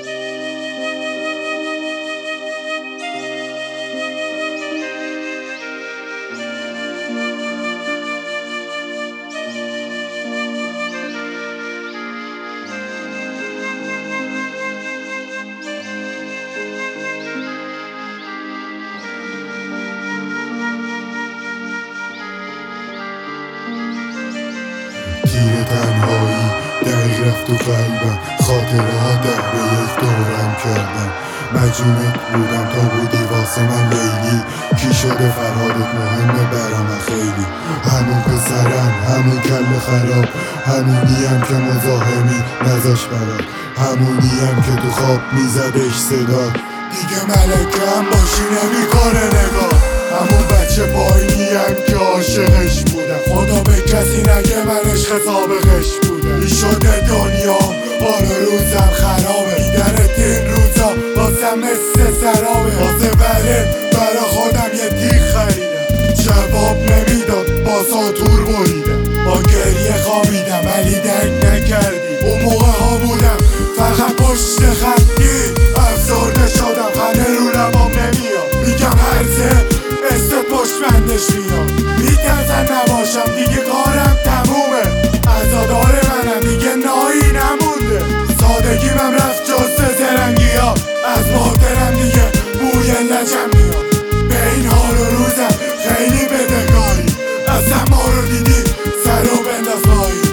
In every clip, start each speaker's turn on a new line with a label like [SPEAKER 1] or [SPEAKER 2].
[SPEAKER 1] تیر تنهایی دقیق رفت تو قلبم، خاطره ها به یک دورم کردم. مجنونت بودم تا بودی واسه من لیلی، کی شده فرهادت مهمه برام خیلی. همون پسرم، همون کل خراب، همونیم که مزاحمی نذاش برات، همونیم که تو خواب میزدش صدا. دیگه ملکم باشی نمیکنه نگاه، همون بچه پایینیم که عاشقش بودم. خدا به کسی نگه من عشق سابقش بودم. این شده دنیام حال روزم خرابه، دیدنت این روزا واسم مثل سرابه. واسه برا خودم یه تیغ خریدم، جواب نمیداد با ساتور بریدم. با گریه خوابیدم ولی درک نکردی، اون موقع ها بودم فقط پشت خطی. افسرده شدم خنده رو لبام نمیاد، میگم هرزه مثل پشت بندش میاد. میترسن نباشم دیگه کارم تمومه، عزادار منم دیگه نایی نمونده. سادگی من رفت جز زرنگی ها، از باطنم دیگه بوی لجم میاد. به این حال و روزم خیلی بدهکاری، اصلا ما رو دیدی سر و بنداز پایی.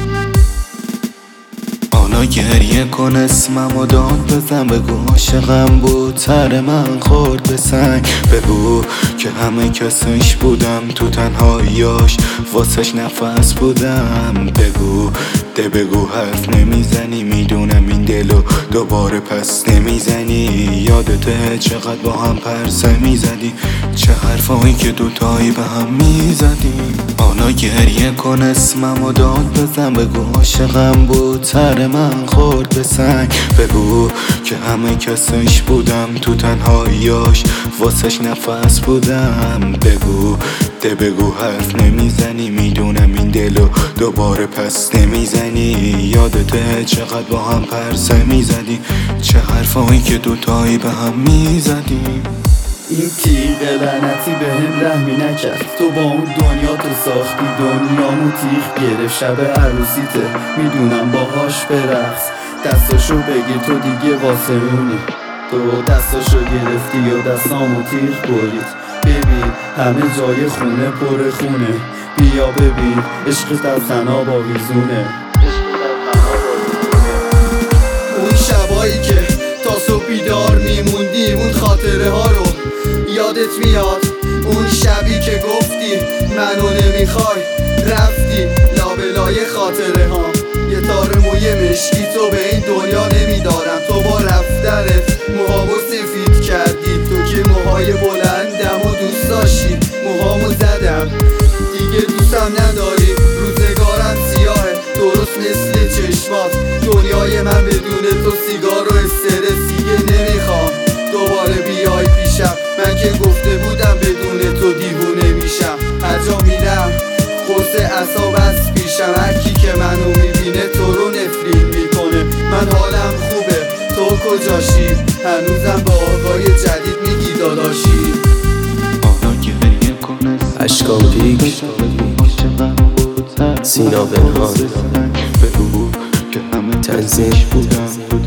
[SPEAKER 2] حالا گریه کن اسمم و داد بزن، بگو عاشقم بود سر من خورد به سنگ. بگو که همه کسش بودم تو تنهاییاش واسش نفس بودم. بگو حرف نمیزنی، میدونم این دلو دوباره پس نمیزنی. یادته چقدر با هم پرسه میزدی، چه حرفایی که دوتایی به هم میزدیم. حالا گریه کن اسمم و داد بزن، بگو عاشقم بود سر من خورد به سنگ. بگو که همه کسش بودم تو تنهاییاش واسش نفس بودم. بگو حرف نمیزنی، میدونم این دلو دوباره پس نمیزنی. یادته چقدر با هم پرسه میزدی، چه حرفایی که دوتایی به هم میزدیم.
[SPEAKER 3] این تیغ لعنتی به هم رحمی نکرد، تو با اون دنیا تو ساختی، دنیامو تیغ گرفت. شب عروسیته میدونم باهاش برقص، دستاشو بگیر تو دیگه واسه اونی. تو دستاشو گرفتی و دستامو تیغ برید. ببین همه جای خونه پر خونه، بیا ببین عشقت از تنها با ویزونه. اون شبایی که تا صبح بیدار میموندیم، اون خاطره ها رو یادت میاد؟ اون شبی که گفتی منو نمیخوای، رفتی لابلای خاطره ها. یه تار موی مشکی تو به این دنیا نمیدارم، تو با رفتنت موهامو سفید کردی. تو که موهای بلندم و دوست داشتی، موهامو زدم دیگه دوستم نداری. روزگارم سیاهه درست مثل چشمات، دنیای من بدون تو سیگار و استرس. دیگه نمیخوام دوباره بیای پیشم، من که گفته بودم بدون تو دیوونه میشم. هر جا میرم قرص اعصاب از پیشم، هرکی که منو میبینه تو رو نفرین میکنه. من حالم خوبه تو کجاشی؟ هنوزم با آقای جدید میگی داداشی.
[SPEAKER 4] اشکام پیک سینا بنهان تنظیم